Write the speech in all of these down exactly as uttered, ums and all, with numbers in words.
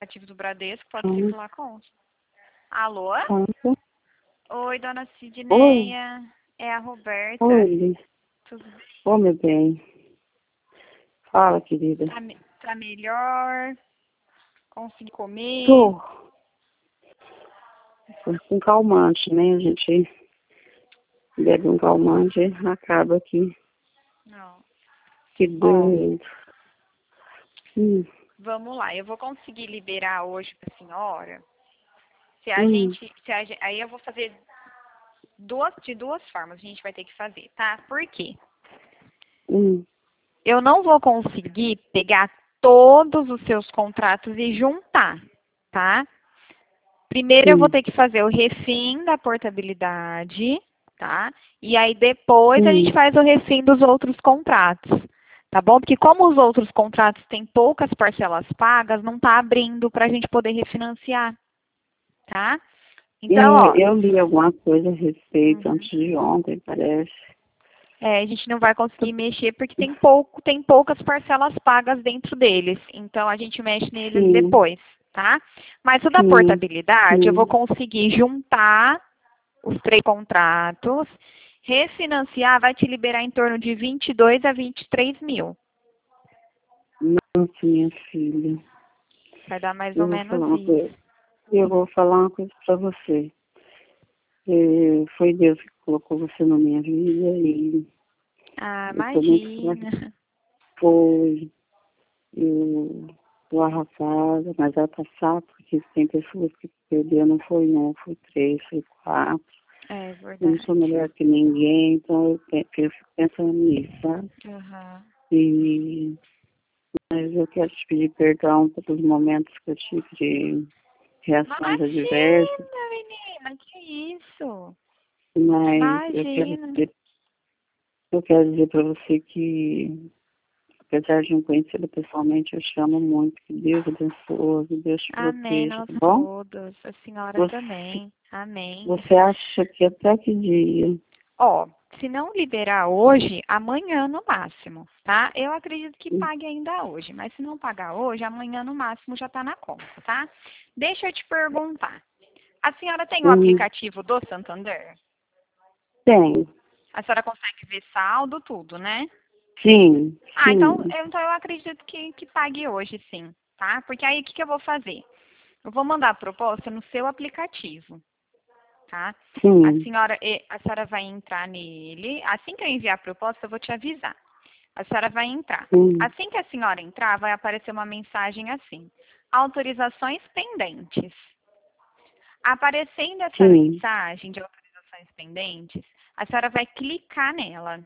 aplicativo do Bradesco, pode Hum. circular com. Alô? Pronto. Oi, dona Oi. Sidneia. É a Roberta. Oi. Tudo Ô, meu bem. Fala, querida. tá, me- tá melhor? Consegui comer? Tô. Tô com calmante, né? A gente bebe um calmante e acaba aqui Não. que Ó, doendo. Hum. vamos lá. Eu vou conseguir liberar hoje pra senhora. Se a Hum. gente, se a, gen- aí eu vou fazer duas, de duas formas. A gente vai ter que fazer, tá? Por quê? Hum. Eu não vou conseguir pegar todos os seus contratos e juntar, tá? Primeiro eu vou Sim. ter que fazer o refim da portabilidade, tá? E aí depois a gente Hum. faz o refim dos outros contratos, tá bom? Porque como os outros contratos têm poucas parcelas pagas, não tá abrindo pra gente poder refinanciar, tá? Então, É, ó, eu li alguma coisa a respeito uhum. antes de ontem, parece. É, a gente não vai conseguir mexer porque tem pouco, tem poucas parcelas pagas dentro deles. Então a gente mexe neles Sim. depois, tá? Mas o da Sim. portabilidade, eu vou Sim. conseguir juntar os três contratos, refinanciar, vai te liberar em torno de vinte e dois a vinte e três mil. Nossa, minha filha. Vai dar mais ou Eu vou menos falar uma isso. coisa. Eu vou falar uma coisa pra você. É, foi Deus que colocou você na minha vida e Ah, eu tô muito fraca. imagina. Foi, eu tô arrasada, mas vai passar, porque tem pessoas que perderam, não foi um, foi três, foi quatro. É Eu não sou verdade. melhor que ninguém, então eu, pe- eu fico pensando nisso, sabe? Uhum. E, mas eu quero te pedir perdão pelos momentos que eu tive de reações adversas, Imagina, menina, que isso? mas eu quero Imagina. dizer, eu quero dizer para você que apesar de não conhecê-lo pessoalmente, eu te amo muito. Que Deus abençoe, que Deus te Amém, proteja, nós tá bom? todos. A senhora Você, também. Amém. você acha que até que dia? Ó, se não liberar hoje, amanhã no máximo, tá? Eu acredito que pague ainda hoje, mas se não pagar hoje, amanhã no máximo já tá na conta, tá? Deixa eu te perguntar. A senhora tem o Hum, aplicativo do Santander? tem. A senhora consegue ver saldo, tudo, né? Sim, Ah, então, sim, eu- então eu acredito que, que pague hoje, sim, tá? Porque aí o que, que eu vou fazer? Eu vou mandar a proposta no seu aplicativo, tá? A sim. senhora, eh, a senhora vai entrar nele. Assim que eu enviar a proposta, eu vou te avisar. A senhora vai entrar. Hum, Assim que a senhora entrar, vai aparecer uma mensagem assim: autorizações pendentes. Aparecendo essa sim, mensagem de autorizações pendentes, a senhora vai clicar nela.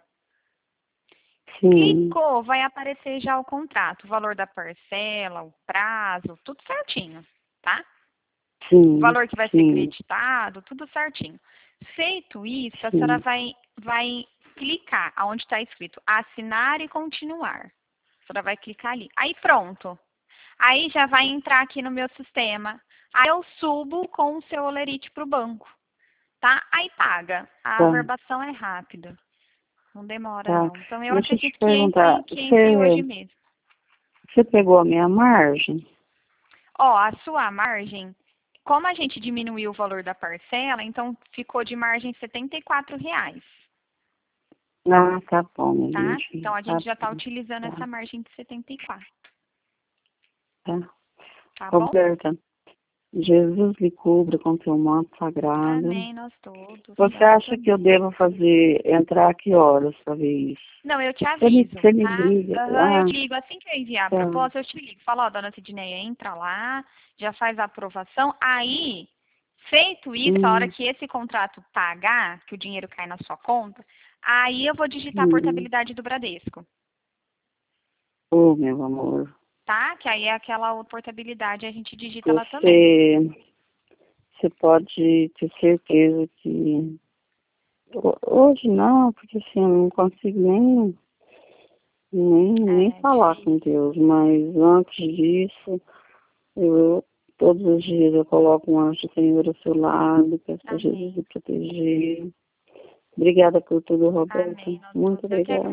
sim, Clicou, vai aparecer já o contrato, o valor da parcela, o prazo, tudo certinho, tá? O sim, valor que vai ser sim, creditado, tudo certinho. Feito isso, a senhora sim. vai, vai clicar onde está escrito assinar e continuar. A senhora vai clicar ali. Aí pronto. Aí já vai entrar aqui no meu sistema. Aí eu subo com o seu olerite para o banco, tá? Aí paga. A Tá, averbação é rápida. Não demora, tá. não. Então eu Deixa eu te acredito que entre, perguntar, que entre hoje você, mesmo. você pegou a minha margem? Ó, a sua margem, como a gente diminuiu o valor da parcela, então ficou de margem setenta e quatro reais, Ah, tá bom, minha tá? Então lindinha, a tá gente já está bom, utilizando tá, essa margem de setenta e quatro, tá. tá bom? Roberta, Jesus lhe cubra com seu manto sagrado. Amém, nós todos. Você Nós acha que eu também. devo fazer, entrar a que horas para ver isso? Não, eu te Você me, aviso, você me tá? liga. Aham, eu Ah, te ligo. Assim que eu enviar a tá. proposta, eu te ligo. Fala, ó, dona Sidneia, entra lá, já faz a aprovação. Aí, feito isso, a hora Hum, que esse contrato pagar, que o dinheiro cai na sua conta, aí eu vou digitar a hum. portabilidade do Bradesco, Oh, meu amor. tá? Que aí é aquela outra portabilidade, a gente digita lá também. Você, você pode ter certeza que ho- hoje não, porque assim, eu não consigo nem, nem, nem É falar com difícil. Deus, mas antes disso, eu todos os dias eu coloco um anjo do Senhor ao seu lado, peço para Jesus Amém. lhe proteger. Obrigada por tudo, Roberta. Amém, nós Muito todos. Eu que obrigada. agradeço.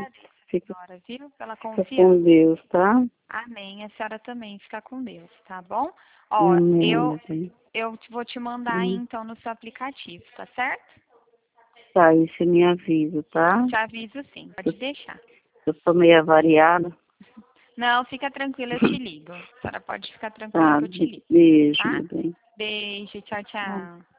Fica, senhora, viu? Pela fica confiança. com Deus, tá? Amém. A senhora também fica com Deus, tá bom? Ó, Amém, eu, meu bem. eu vou te mandar aí, Hum. então, no seu aplicativo, tá certo? Tá, aí você me avisa, tá? Te aviso sim, pode deixar. Eu tô meio avariada. Não, fica tranquila, eu te ligo. A senhora pode ficar tranquila Tá, que eu te ligo, beijo, tá? meu bem. Beijo, tchau, Tá. tchau.